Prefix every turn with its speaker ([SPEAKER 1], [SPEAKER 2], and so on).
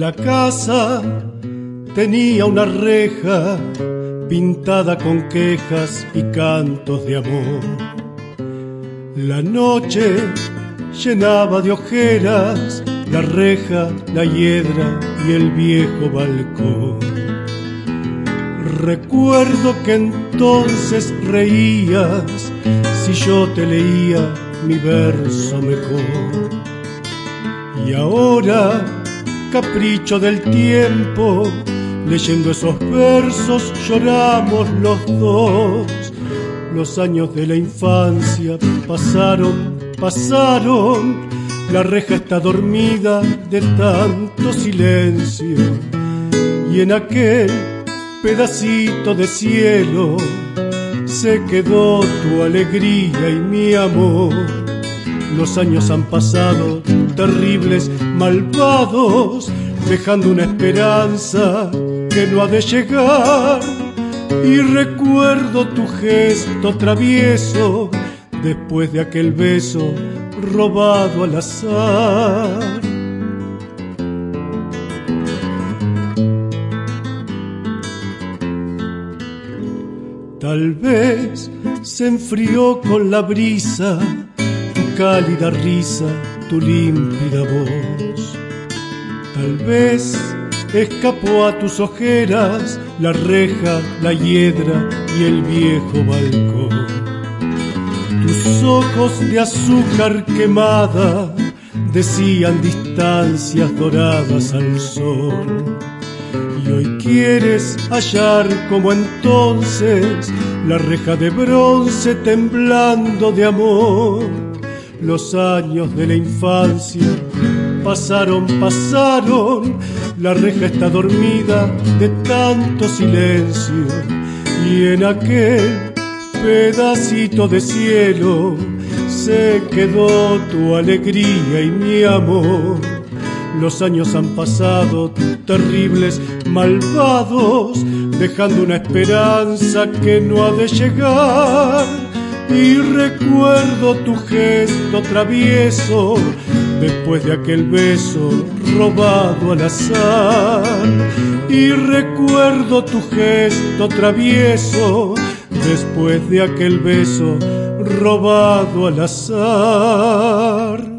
[SPEAKER 1] La casa tenía una reja pintada con quejas y cantos de amor. La noche llenaba de ojeras la reja, la hiedra y el viejo balcón. Recuerdo que entonces reías si yo te leía mi verso mejor. Y ahora, capricho del tiempo, leyendo esos versos lloramos los dos. Los años de la infancia pasaron, la reja está dormida de tanto silencio. Y en aquel pedacito de cielo se quedó tu alegría y mi amor. Los años han pasado, terribles, malvados, dejando una esperanza que no ha de llegar. Y recuerdo tu gesto travieso después de aquel beso robado al azar. Tal vez se enfrió con la brisa tu cálida risa, tu límpida voz. Tal vez escapó a tus ojeras la reja, la hiedra y el viejo balcón. Tus ojos de azúcar quemada decían distancias doradas al sol. Y hoy quieres hallar como entonces la reja de bronce temblando de amor. Los años de la infancia pasaron, la reja está dormida de tanto silencio. Y en aquel pedacito de cielo se quedó tu alegría y mi amor. Los años han pasado, terribles, malvados, dejando una esperanza que no ha de llegar. Y recuerdo tu gesto travieso después de aquel beso robado al azar. Y recuerdo tu gesto travieso después de aquel beso robado al azar.